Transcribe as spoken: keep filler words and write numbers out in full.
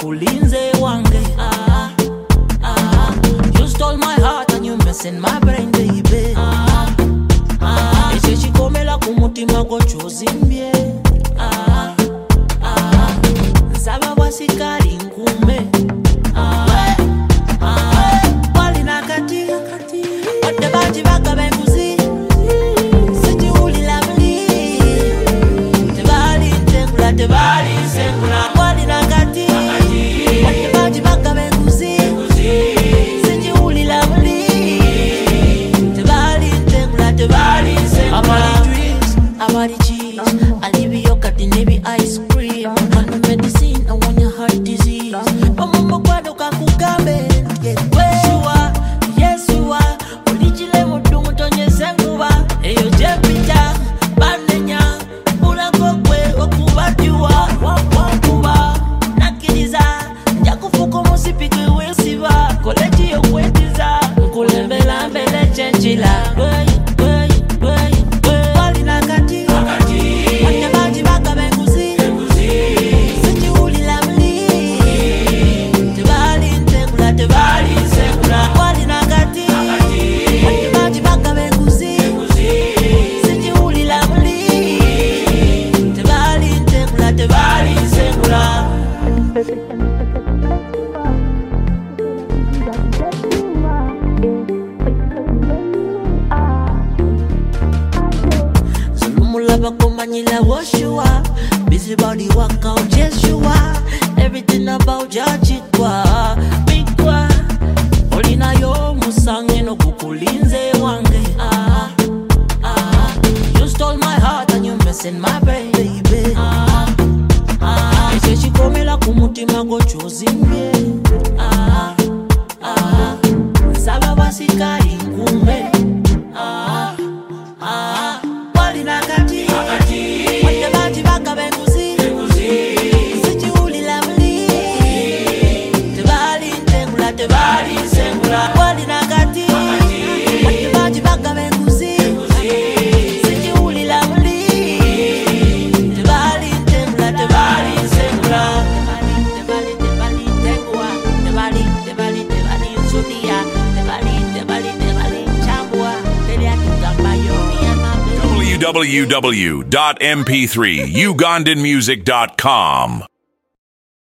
kukulinze wange. Ah, ah, you stole my heart and you messing my brain, baby. Ah, ah, eche chikomela kumutima go chozimbye. Ah, ah, nsaba wasikali ngume. Ah, ah, wali nakati, wate baji baka benguzi. Siji uli lovely, tebali ntengula, tebali nsengula. Wali nakati, wate baji baka benguzi. Siji uli lovely, tebali ntengula, tebali nsengula. Abali drinks, abali cheese, alibi yogurt nebi ice cream. Manu medicine, I want your heart disease. Mama kwado kakukambe, yes you are, yes you are. Ulichile mutungu tonye senguba. Eyo jepita, bandenya, ula kokwe okubatiwa. Wakuba, nakiliza, njakufuko musipike wesiba. Koleji yokwetiza, nkulembela mbele chenchila. Wey, wey, wey, wey. Wali nakati, wate baji baka benguzi. Siji uli lovely, tebali ntengula, tebali nsengula. Wali nakati, wate baji baka benguzi. Siji uli lovely, tebali ntengula, tebali nsengula. Zulumula bakumanyila woshua. Busy body work out, yes you are. Everything about ya chitwa. Mikwa olina yo musange no kukulinze wange. Ah, ah, you stole my heart and you messing my brain, baby. Ah, ah, eche chikomela kumutima go chozimbye. Ah, ah, nsaba wasikali ngume. Ah, ah, wali nakati, wate baji baka benguzi. Siji uli lovely, tebali ntengula, tebali nsengula. Wali nakati, wate baji baka benguzi. Siji uli lovely, tebali ntengula, tebali nsengula. Tebali, tebali, ntengua. Tebali, tebali, tebali nsudia. Tebali, tebali, tebali nchambua. Tele akigamba yo, me and my baby. w w w dot m p three ugandan music dot com